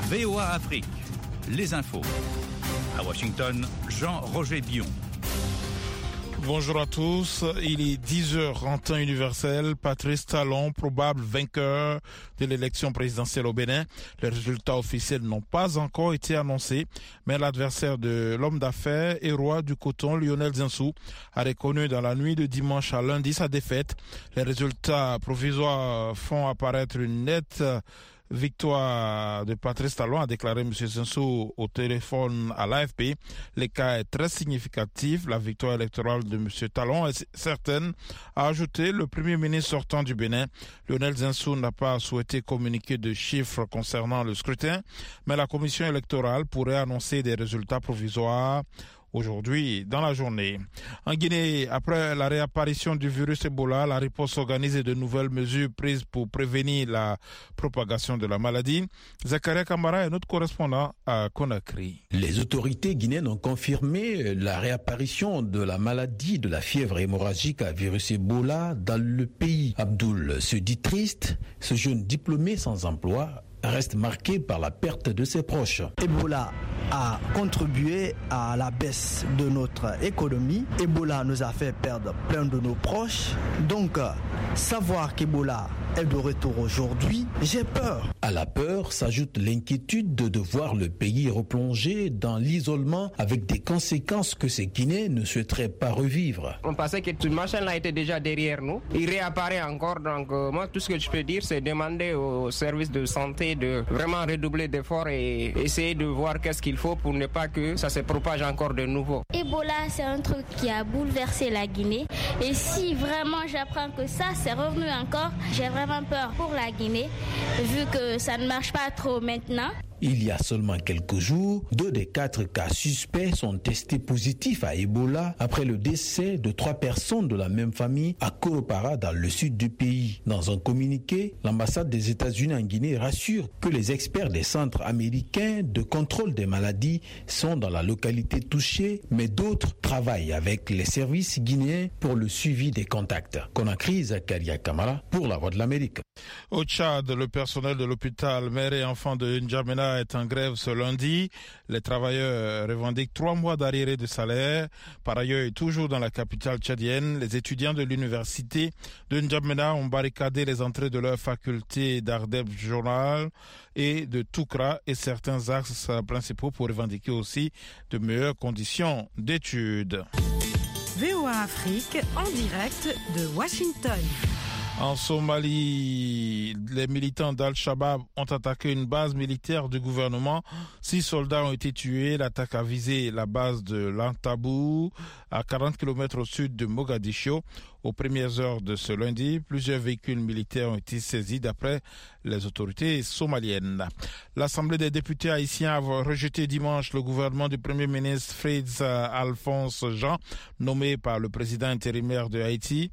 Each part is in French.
VOA Afrique, les infos. À Washington, Jean-Roger Bion. Bonjour à tous, il est 10h en temps universel. Patrice Talon, probable vainqueur de l'élection présidentielle au Bénin. Les résultats officiels n'ont pas encore été annoncés, mais l'adversaire de l'homme d'affaires et roi du coton, Lionel Zinsou, a reconnu dans la nuit de dimanche à lundi sa défaite. Les résultats provisoires font apparaître une nette victoire de Patrice Talon, a déclaré M. Zinsou au téléphone à l'AFP. L'écart est très significatif. La victoire électorale de M. Talon est certaine, a ajouté le premier ministre sortant du Bénin. Lionel Zinsou n'a pas souhaité communiquer de chiffres concernant le scrutin, mais la commission électorale pourrait annoncer des résultats provisoires aujourd'hui dans la journée. En Guinée, après la réapparition du virus Ebola, la riposte organise de nouvelles mesures prises pour prévenir la propagation de la maladie. Zakaria Kamara est notre correspondant à Conakry. Les autorités guinéennes ont confirmé la réapparition de la maladie de la fièvre hémorragique à virus Ebola dans le pays. Abdoul se dit triste, ce jeune diplômé sans emploi reste marqué par la perte de ses proches. Ebola a contribué à la baisse de notre économie. Ebola nous a fait perdre plein de nos proches. Donc, savoir qu'Ebola est de retour aujourd'hui, j'ai peur. À la peur s'ajoute l'inquiétude de voir le pays replonger dans l'isolement avec des conséquences que ces Guinéens ne souhaiteraient pas revivre. On pensait que ce machin-là était déjà derrière nous. Il réapparaît encore. Donc, moi, tout ce que je peux dire, c'est demander aux services de santé de vraiment redoubler d'efforts et essayer de voir qu'est-ce qu'il faut pour ne pas que ça se propage encore de nouveau. Ebola, c'est un truc qui a bouleversé la Guinée. Et si vraiment j'apprends que ça, c'est revenu encore, j'ai vraiment peur pour la Guinée, vu que ça ne marche pas trop maintenant. Il y a seulement quelques jours, 2 des 4 cas suspects sont testés positifs à Ebola après le décès de 3 personnes de la même famille à Koropara dans le sud du pays. Dans un communiqué, l'ambassade des États-Unis en Guinée rassure que les experts des centres américains de contrôle des maladies sont dans la localité touchée, mais d'autres travaillent avec les services guinéens pour le suivi des contacts. Conakry, Zakaria Kamara pour la Voix de l'Amérique. Au Tchad, le personnel de l'hôpital mère et enfant de N'Djamena est en grève ce lundi. Les travailleurs revendiquent 3 mois d'arriérés de salaire. Par ailleurs, et toujours dans la capitale tchadienne, les étudiants de l'université de N'Djamena ont barricadé les entrées de leur faculté d'Ardeb Journal et de Toukra et certains axes principaux pour revendiquer aussi de meilleures conditions d'études. VOA Afrique en direct de Washington. En Somalie, les militants d'Al-Shabaab ont attaqué une base militaire du gouvernement. 6 soldats ont été tués. L'attaque a visé la base de Lantabou, à 40 km au sud de Mogadiscio. Aux premières heures de ce lundi, plusieurs véhicules militaires ont été saisis d'après les autorités somaliennes. L'Assemblée des députés haïtiens a rejeté dimanche le gouvernement du Premier ministre Fritz Alphonse Jean, nommé par le président intérimaire de Haïti.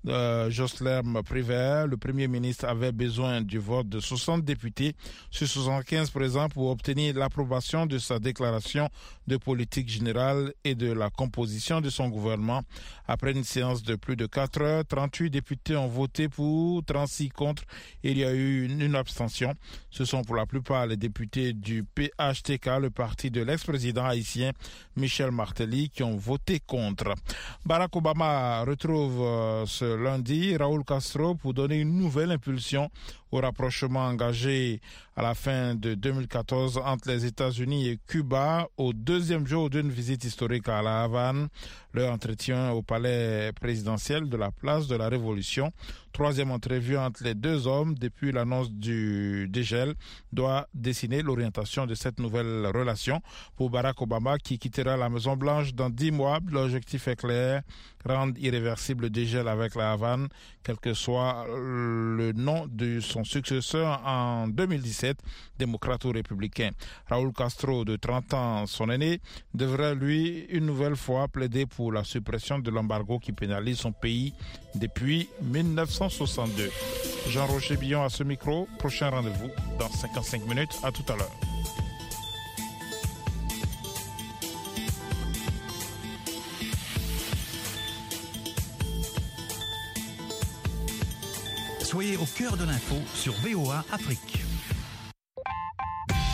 Joslem Prévert, le Premier ministre, avait besoin du vote de 60 députés sur 75 présents pour obtenir l'approbation de sa déclaration de politique générale et de la composition de son gouvernement. Après une séance de plus de 4 heures, 38 députés ont voté pour, 36 contre. Il y a eu une abstention. Ce sont pour la plupart les députés du PHTK, le parti de l'ex-président haïtien Michel Martelly, qui ont voté contre. Barack Obama retrouve ce lundi Raúl Castro pour donner une nouvelle impulsion au rapprochement engagé à la fin de 2014 entre les États-Unis et Cuba au 2e jour d'une visite historique à La Havane. Leur entretien au palais présidentiel de la place de la Révolution, 3e entrevue entre les 2 hommes depuis l'annonce du dégel, doit dessiner l'orientation de cette nouvelle relation. Pour Barack Obama, qui quittera la Maison-Blanche dans 10 mois, l'objectif est clair, rendre irréversible le dégel avec La Havane, quel que soit le nom de son successeur en 2017, démocrate ou républicain. Raúl Castro, de 30 ans, son aîné, devrait lui une nouvelle fois plaider pour la suppression de l'embargo qui pénalise son pays depuis 1962. Jean-Roger Billon à ce micro. Prochain rendez-vous dans 55 minutes. À tout à l'heure. Soyez au cœur de l'info sur VOA Afrique.